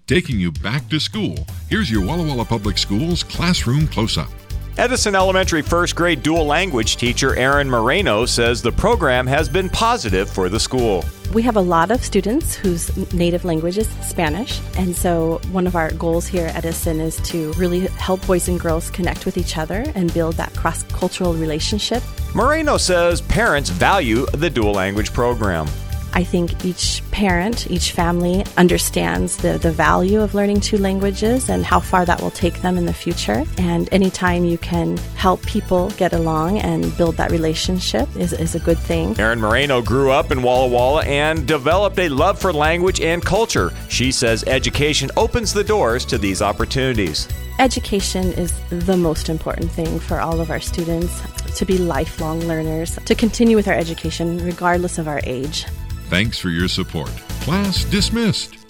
Taking you back to school, here's your Walla Walla Public Schools Classroom Close-Up. Edison Elementary first grade dual language teacher Erin Moreno says the program has been positive for the school. We have a lot of students whose native language is Spanish, and so one of our goals here at Edison is to really help boys and girls connect with each other and build that cross-cultural relationship. Moreno says parents value the dual language program. I think each parent, each family understands the value of learning two languages and how far that will take them in the future. And anytime you can help people get along and build that relationship is a good thing. Erin Moreno grew up in Walla Walla and developed a love for language and culture. She says education opens the doors to these opportunities. Education is the most important thing for all of our students, to be lifelong learners, to continue with our education regardless of our age. Thanks for your support. Class dismissed.